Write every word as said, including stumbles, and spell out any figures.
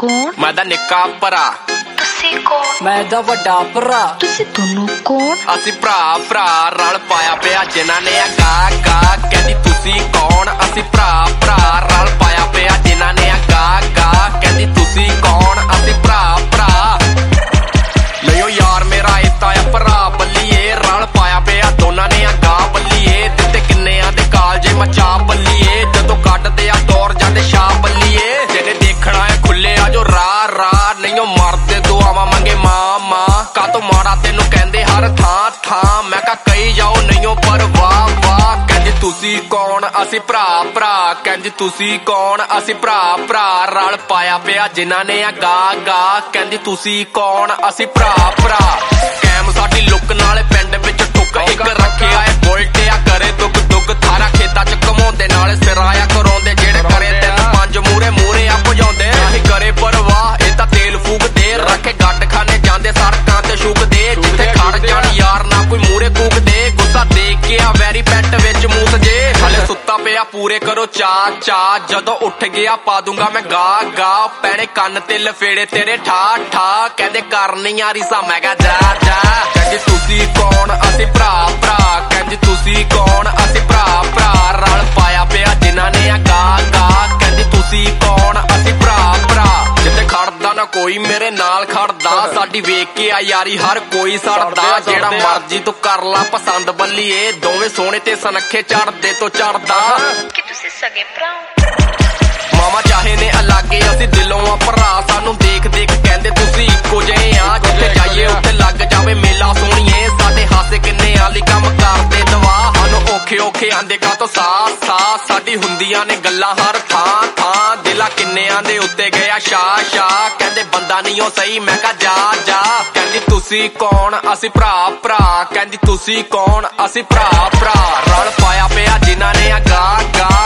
कौन? मैं दा निक्का भरा। तुसी कौन? मैं दा वड्डा भरा। तुसी दोनों कौन? असी भरा भरा रल पाया पिया जिन्हां ने गा गा कहंदी तुसी कौन? असी भरा भरा रल पाया पिया जिन्हां ने गा गा कहंदी तुसी कौन? असी भरा भरा लियो यार मेरा इता है भरा बल्लीए रल पाया पिया दोनां ने गा बल्लीए दिते किन्नेयां दे कालजे मचा बल्लीए जदों कड्डदे आ दौर जांदे शा बल्लीए जिहने देखना है खुले आ जो राह राह नहीं मरदे दुआवां मंगे मां मां का तो माड़ा तेनू कहंदे हर थां थां मैं कहा कही जाओ नहीं पर वाह वाह कहंदी तुसी कौन? असी भरा भरा कहंदी तुसी कौन? असी भरा भरा रल पाया पिया जिन्हां ने गा गा कहंदी तुसी कौन? असी भरा भरा कैम साडी लुक नाले पिंड विच ठुक एक रखिया है बुलटिया करे दुग दुग थारा खेतां च घमाउंदे नाले सिराया कराउंदे जेड़े करे तिन पंज मूरे मूरे आ भजाउंदे नहीं करे परवाह ए तां तेल फूकदे रखे गड्ड खाने जांदे सड़कां ते छुकदे जिथे खड़ जाण यार ना कोई मूरे कूकदे गुस्सा देख के आ वैरी पैंट विच मूस जे हले सुत्ता पिया पूरे करो चा चा जदों उठ गया पा दूंगा मैं गा गा पैणे कंन ते लफेड़े तेरे ठा ठा कहंदे करनी आ रिसा मैं कहा जा जा कहंदी तुसी कौन? असी भरा भरा कहंदी तुसी कौन? असी भरा भरा रल पाया पिया जिन्हां ने गा गा कहंदी तुसी कौन? असी भरा भरा जिथे खड़दा ना कोई मेरे नाल खड़दा साडी वेख के आ यारी हर कोई सड़दा जेड़ा मर्जी तू कर ला पसंद बल्लीए दोवें सोहणे ते सनखे चढ़दे तो चढ़दा कि तुसी सगे भरा मामा चाहे ने अलागे असी दिलों आ भरा सानू देख देख कहंदे तुसी इक्को जिहे आ जिथे जाइए उत्थे लग जावे मेला सोहणीए साडे हासे किन्ने आली कम करदे दवा सानू औखे औखे आंदे का तो सास सास साडी हुंदियां ने गल्लां हर थां थां दिला किन्नेयां दे उत्ते गया शा शा कहंदे बंदा नहीं ओ सही मैं कहा जा जा कहंदी तुसी कौन? असी भरा भरा कहंदी तुसी कौन? असी भरा भरा रल पाया पिया जिन्हां ने गा गा